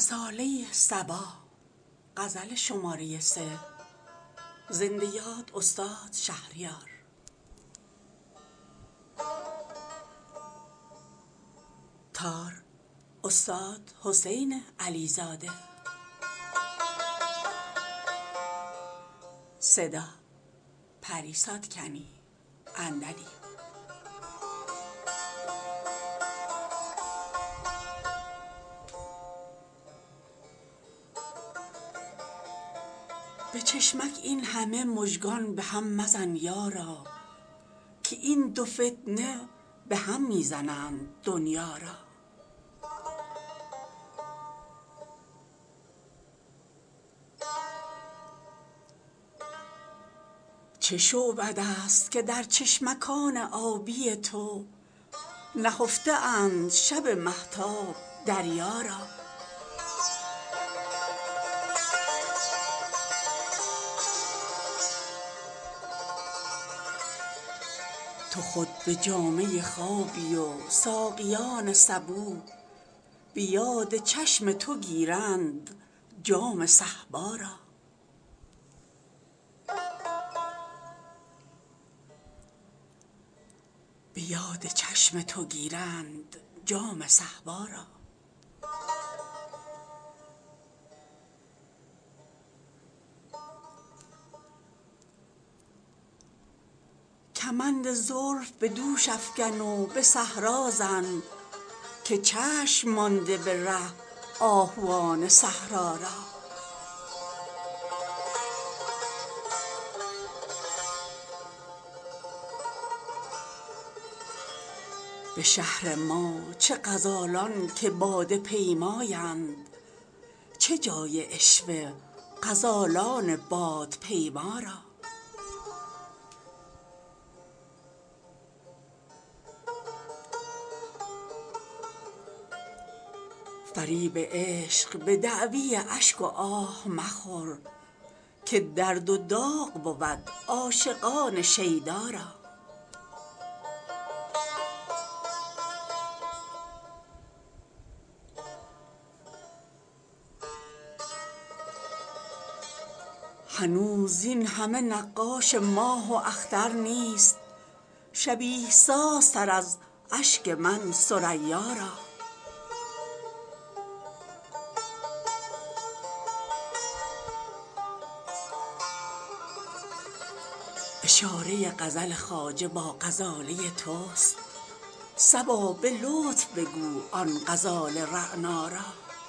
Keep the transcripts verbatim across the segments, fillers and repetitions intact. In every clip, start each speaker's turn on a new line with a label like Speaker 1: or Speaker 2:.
Speaker 1: غزاله صبا، غزل شماره سه، زنده یاد استاد شهریار. تار استاد حسین علیزاده. صدا پریساد کنی اندلی. به چشمک این همه مژگان به هم مزن یارا، که این دو فتنه به هم میزنند دنیا را. چه شعبده است که در چشمکان آبی تو، نهفته اند شب مهتاب دریا را. تو خود به جامه خوابی و ساقیان صبوح، به یاد چشم تو گیرند جام صهبا را. به یاد چشم تو گیرند جام صهبا را. کمند زلف به دوش افکن و به صحرا زن، که چشم مانده به ره آهوان صحرا را. به شهر ما چه غزالان که باده پیمایند، چه جای عشوه غزالان بادپیما را. فریب عشق به دعوی اشک و آه مخور، که درد و داغ بود عاشقان شیدا را. هنوز زین همه نقاش ماه و اختر نیست، شبیه سازتر از اشک من ثریا را. اشاره غزل خواجه با غزاله توست، صبا به لطف بگو آن غزال رعنا را.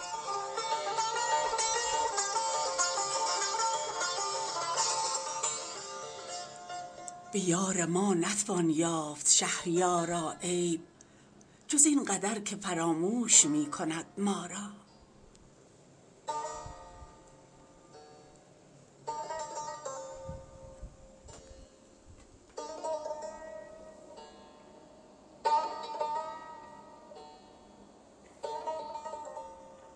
Speaker 1: به یار ما نتوان یافت شهریارا عیب، جز این قدر که فراموش می کند ما را.